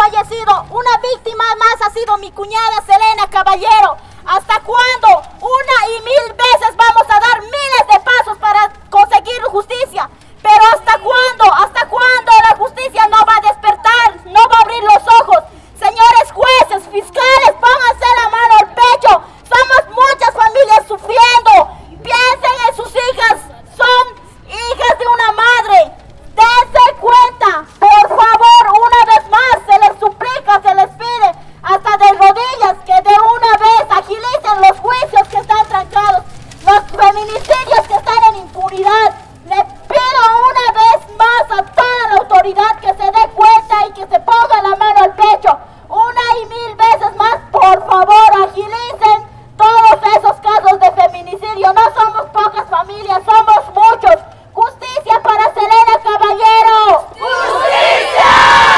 fallecido. Una víctima más ha sido mi cuñada Selena Caballero. ¿Hasta cuándo? Una y mil veces vamos a dar miles de pasos para conseguir justicia. Pero ¿hasta cuándo? ¿Hasta cuándo la justicia no va a despertar? No va a abrir los ojos. Señores jueces, fiscales, pónganse la mano al pecho. Somos muchas familias sufriendo. Piensen en sus hijas. Son hijas de una madre. Dense cuenta. Por favor, una vez más, se les suplica, se les pide, hasta de rodillas, que de una vez agilicen los juicios que están trancados, los feminicidios que están en impunidad. Le pido una vez más a toda la autoridad que se dé cuenta y que se ponga la mano al pecho. Una y mil veces más, por favor, agilicen todos esos casos de feminicidio. No somos pocas familias, somos muchos. ¡Justicia para Selena Caballero! ¡Justicia!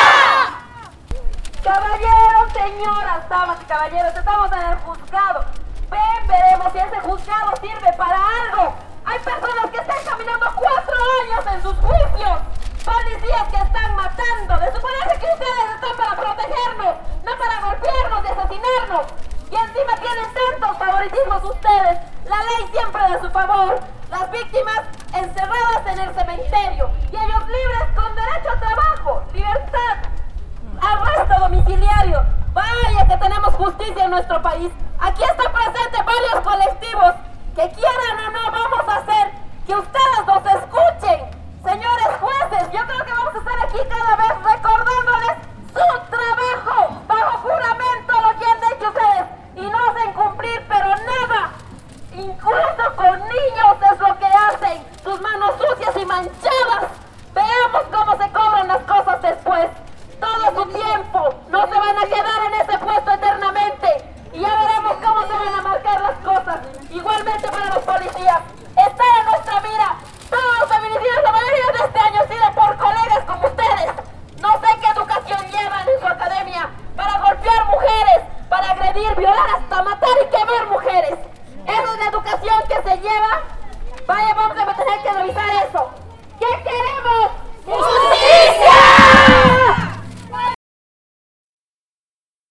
Caballeros, señoras, damas y caballeros, estamos en el juzgado. Veremos si ese juzgado sirve para algo. Hay personas que están caminando 4 años en sus juicios. Policías que están matando. De suponerse que ustedes están para protegernos, no para golpearnos y asesinarnos. Y encima tienen tantos favoritismos ustedes. La ley siempre de su favor. Las víctimas encerradas en el cementerio. Y ellos libres con derecho a trabajo, libertad, arresto domiciliario. Vaya que tenemos justicia en nuestro país. Aquí están presentes varios colectivos que quieran o no vamos a hacer que ustedes nos escuchen. Señores jueces, yo creo que vamos a estar aquí cada vez recordándoles su trabajo bajo juramento, lo que han hecho ustedes, y no hacen cumplir, pero nada. Incluso con niños es lo que hacen, sus manos sucias y manchadas. Veamos cómo se cobran las cosas después. Todo su tiempo, no se van a quedar en ese puesto eternamente. Y ya veremos cómo se van a marcar las cosas. Igualmente para los policías, está en nuestra mira. Todos los feminicidios, la mayoría de este año, han sido por colegas como ustedes. No sé qué educación llevan en su academia para golpear mujeres, para agredir, violar, hasta matar y quemar mujeres. ¿Esa es la educación que se lleva? Vaya, vamos a tener que revisar eso.